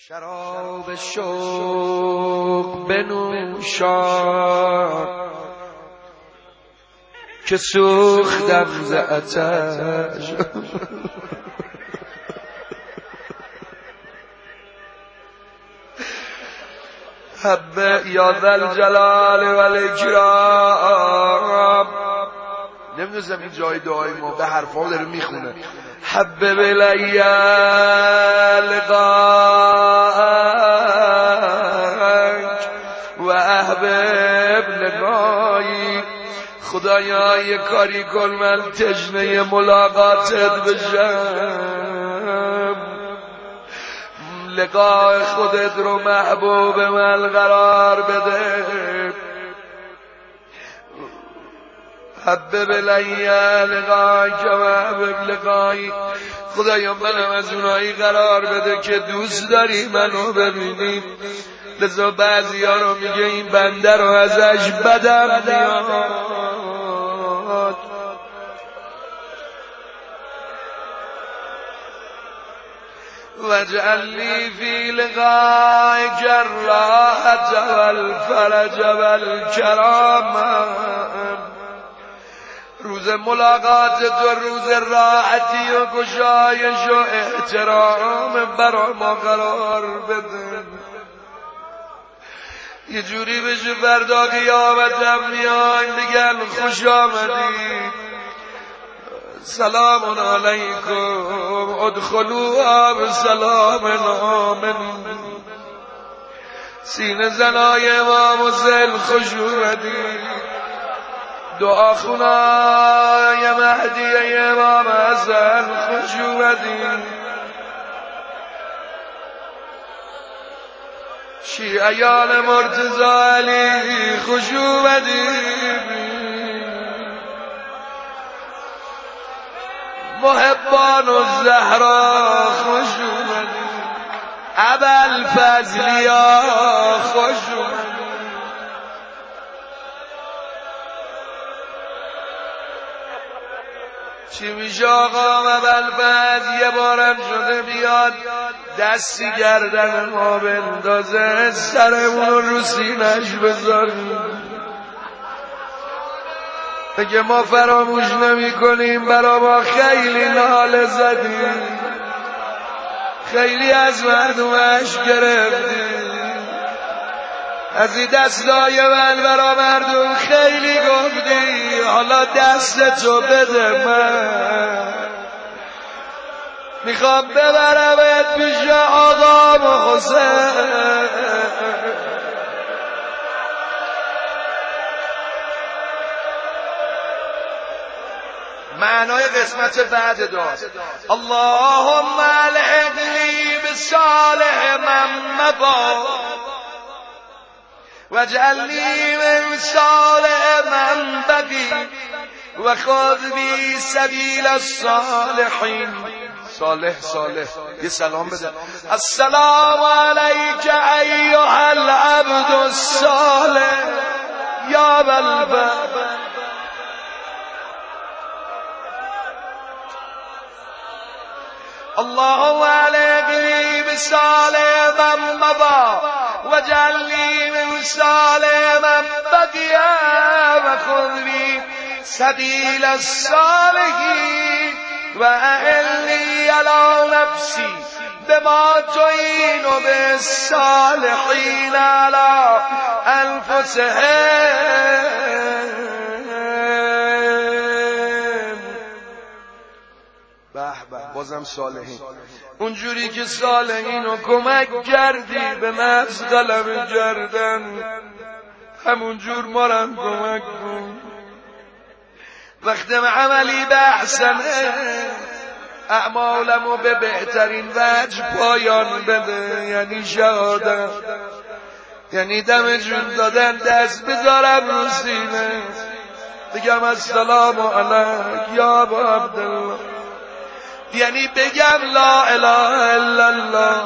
شراب شوق بنوشان که سوختم ز آتش. حب یا ذا الجلال و الاکرام. نمیدونم این جای دعای ما به حرفا داره میخونه. حب بلی لقاءک و احبب لقایی. خدایا یه کاری کن من تشنه ملاقاتت بشم، لقاء خودت رو محبوب من قرار بده. حبب الی لقاءک و احبب لقایی. خدایا منم از اونایی قرار بده که دوست داری منو ببینی. لذا بعضی ها رو میگه این بنده رو ازش بدم میاد. واجعل لی فی لقائک الراحة والفرج والکرامة. روز ملاقات تو روز راحتی و گشایش و احترام برای ما قرار بده. یه جوری بشه فردا قیامتم میان بگن خوش آمدید، سلام علیکم ادخلوها بسلام آمنین. سینه زنای امام حسین خوش اومدید. دعا خونای مهدی امام حسن خوش اومدید. شیعیان مرتضی علی خوش اومدید. محبان الزهرا خوش اومدید. ابوالفضلیا خوش اومدید. چی میشه آقا ابوالفضل یه بارم شده بیاد دستی گردن ما بندازه، سرمون رو سینه‌اش بذاریم، اگه ما فراموش نمی کنیم برا ما خیلی ناله زدیم، خیلی از مردمش گرفتیم، از این دستای من برا مردم خیلی گفتی، حالا دستتو بده من میخوام ببرمت پیش آقا حسین. معنای قسمت بعد دعاست. اللهم الحقنی بصالح من مضى واجعلنی من صالح من بقی وخذ بی سبیل الصالحین. صالح صالح یه سلام بده. السلام علیک ایها العبد الصالح یا بلبل. اللهم عليقني بصالح من مضى واجعلني من صالح من بقي وخذ بي سبيل الصالحين وأعلني على نفسي بما تعين بالصالحين على أنفسهم. بازم صالحین، اونجوری که صالحین رو کمک کردی به نفس غلبه کردن، همونجور ما رو هم کمک کن. وقتم عملی به احسنه، اعمالمو به بهترین وجه پایان بده، یعنی شهادت، یعنی دم جون دادن دست بذارم رو سینه بگم السلام علیک یا ابا عبدالله، یعنی بگم لا اله الا الله.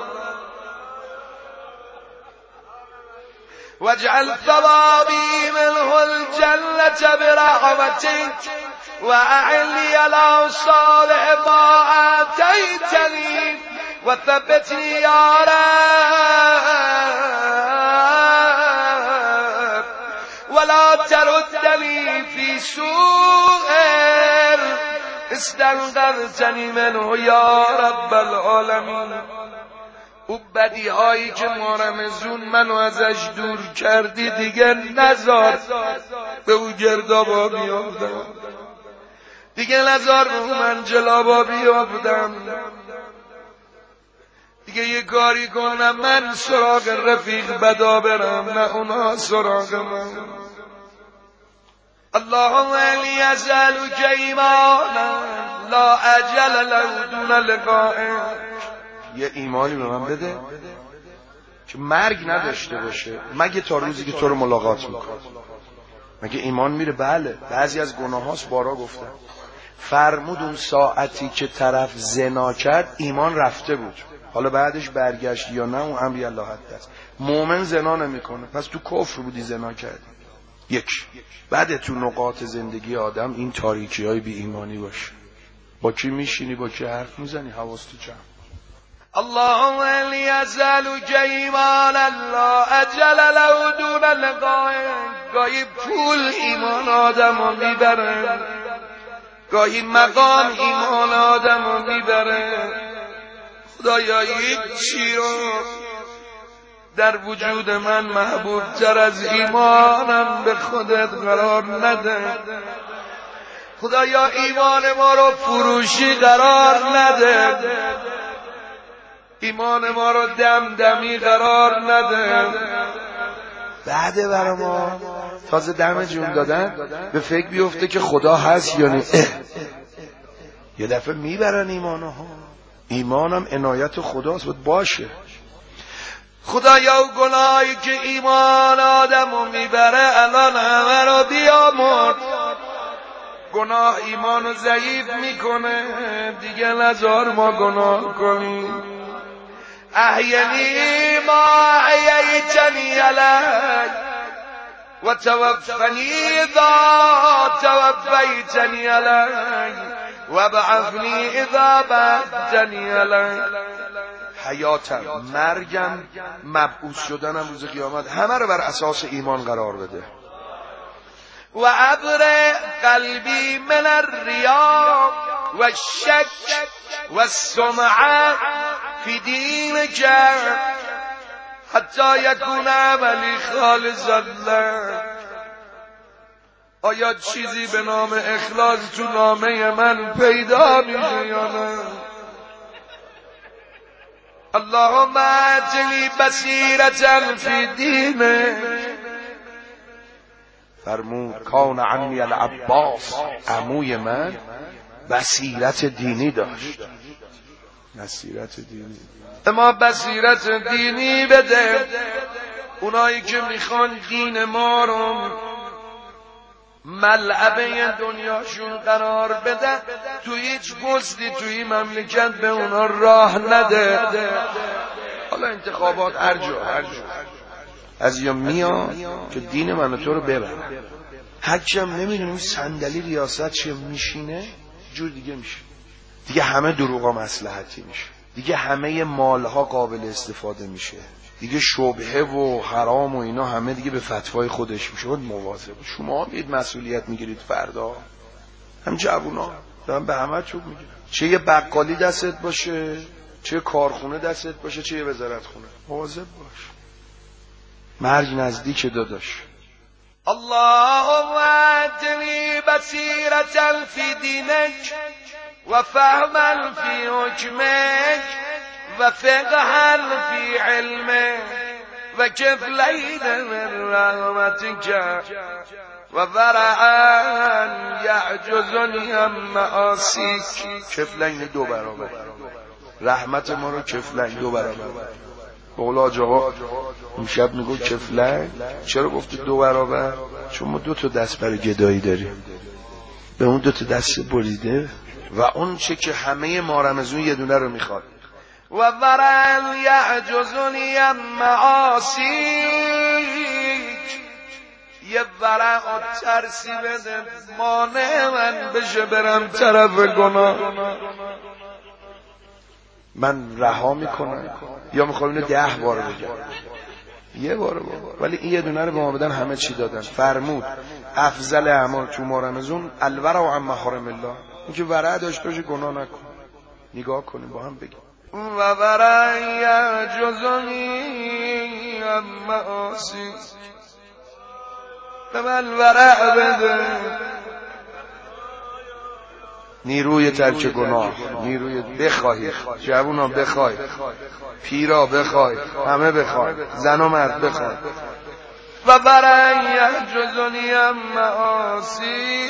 واجعل ثوابی منه الجنة برحمتك وأعني على صالح ما آتيتني وثبتني يا رب في سوء استنقذتنی منه یا رب العالمین. او بدیهایی که ما رمزون منو ازش دور کردی دیگه نزار به او گردابا بیافتم، دیگه نزار به من جلابا بیافتم، دیگه یه کاری کنم من سراغ رفیق بدا برم نه اونا سراغ من. اللهم لی ازلک ایمانا لا اجل له دون لقائه. یه ایمانی به من بده که مرگ نداشته باشه مگه تا روزی که تو رو ملاقات میکنه. مگه ایمان میره؟ بله، بعضی از گناهاست بارا گفتم. فرمود اون ساعتی که طرف زنا کرد ایمان رفته بود، حالا بعدش برگشت یا نه اون امری الله حدث. مومن زنا نمیکنه، پس تو کفر بودی زنا کردی. یک بعد تو نقاط زندگی آدم این تاریکی های بی ایمانی باشه. با کی میشینی با کی حرف میزنی حواس تو جمع. اللهم لی ازلک ایمانا لا اجل له دون لقائه. گاهی پول ایمان آدمو میبره، گاهی مقام ایمان آدمو میبره. خدایا هیچی رو در وجود من محبوب تر از ایمانم به خودت قرار نده. خدایا ایمان ما رو فروشی قرار نده، ایمان ما رو دمدمی قرار نده. بعد برای ما تازه دم جون دادن به فکر بیفته که خدا هست یا نه. یه دفعه میبرن ایمانها. ایمانم عنایت خداست باشه. خدایا و گناهی که ایمان آدمو میبره الان همه رو بیامرد. گناه ایمانو ضعیف میکنه، دیگه نذار ما گناه کنیم. احینی ما احییتنی علی و توفنی اذا توفیتنی علی و بعثنی اذا بعثتنی علی. حیاتم، مرگم، مبعوث شدنم روز قیامت، همه رو بر اساس ایمان قرار بده. و ابر قلبی من الریا و الشک و السمعه فی دینک حتی یکون عملی خالصا لک. آیا چیزی به نام اخلاص تو نامه من پیدا میشه یا نه؟ اللهم اتنی بصیرة فی دینک. فرمود کان عمی العباس، عموی من بصیرت دینی داشت. بصیرت دینی. ما بصیرت دینی بده. اونایی که میخوان دین ما رو ملعبه دنیاشون قرار بده، تو هیچ پستی توی مملکت به اونا راه نده. حالا انتخابات هر جا از یا میان که دین من و تو رو ببرن. هرچی هم نمیدونیم صندلی ریاست چیه میشینه جور دیگه میشه. دیگه همه دروغا مصلحتی میشه، دیگه همه مالها قابل استفاده میشه، دیگه شبهه و حرام و اینا همه دیگه به فتوای خودش میشه. باید مواظب. شما میید مسئولیت میگیرید، فردا هم جوونا دارن به همه چوب میگیرن. چه یه بقالی دستت باشه، چه کارخونه دستت باشه، چه یه وزارت خونه، مواظب باش. مرگ نزدیک داداش. اللهم اتنی بصیرة فی دینک و فهما فی حکمک و فقها فی علمک و کفلین من رحمتک و ورعا یعجزنی عن معاصیک. کفلین دو برابر، رحمت ما رو کفلین دو برابر. بقول آج آقا امشب میگو کفلین. چرا گفت دو برابر؟ چون ما 2 تا دست برای گدایی داریم، به اون 2 تا دست بریده و اون چه که همه ما رمزون یه دونه رو میخواد. و ورعا یعجزنی عن معاصیک. یه ورع و ترسی بده مانع من بشه برم طرف گناه. من رها میکنم یا میخوام اینو 10 بار بگم یه بار بابا. ولی این یه دونه رو به ما بدن همه چی دادن. فرمود افضل اعمال تو ماه رمضان الورع عن محارم الله. این که ورع داشته باشه گناه نکن. نگاه کنیم با هم بگیم و ورع یعجزنی عن معاصی. به من ورع بده، نیروی ترک گناه، نیروی بخواهی، جوونا بخوای، پیرا بخوای، همه بخوای، زن و مرد بخوای. و ورع یعجزنی عن معاصی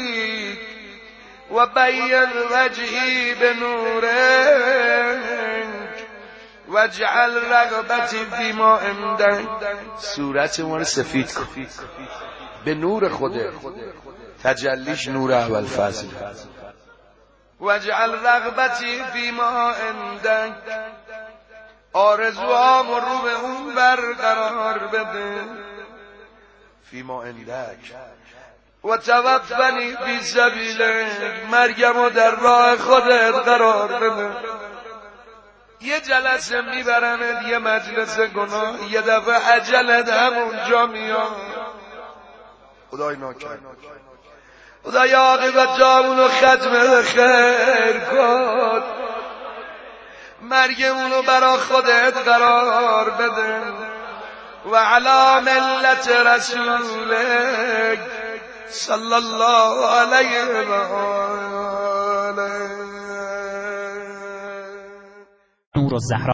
و بین وجهی به نورک واجعل رغبتی فیما عندک. صورت ما رو سفید کن به نور خوده، تجلیش نور اول فضل. واجعل رغبتی فیما عندک، آرزوام رو به اون برقرار بده. فیما عندک و توفنی فی سبیلک، مرگمو در راه خودت قرار بده. یه جلسه میبرمت یه مجلس گناه، یه دفعه عجلت همونجا میاد. خدای ناکرد خدای عاقبت جامونو ختم خیر کن، مرگمونو برا خودت قرار بده. و علی ملت رسولک صلی الله علیه و آله. نور الزهرا